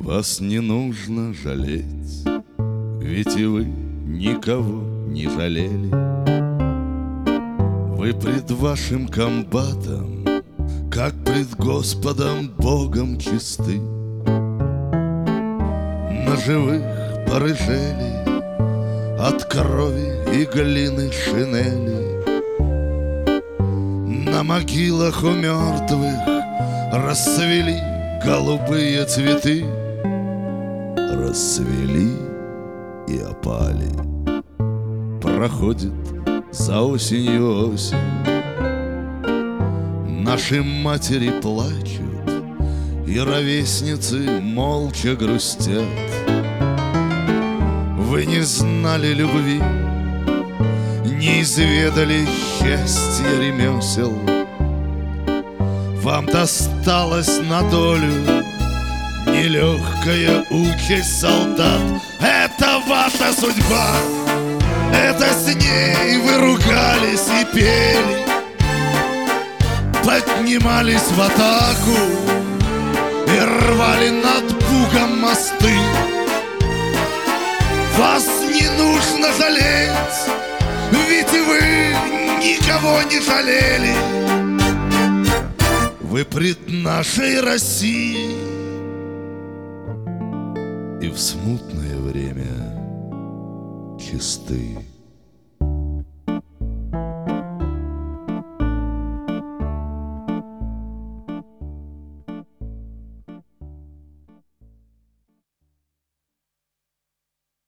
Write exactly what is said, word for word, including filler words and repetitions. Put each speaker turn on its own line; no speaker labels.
Вас не нужно жалеть, ведь и вы никого не жалели. Вы пред вашим комбатом, как пред Господом Богом чисты. На живых порыжели от крови и глины шинели. На могилах у мертвых расцвели голубые цветы. Расцвели и опали. Проходит за осенью осень. Наши матери плачут, и ровесницы молча грустят. Вы не знали любви, не изведали счастья ремесел. Вам досталась на долю нелегкая участь солдат. Это ваша судьба, это с ней вы ругались и пели, поднимались в атаку и рвали над Бугом мосты. Вас не нужно жалеть, ведь вы никого не жалели. Вы пред нашей Россией и в смутное время чисты.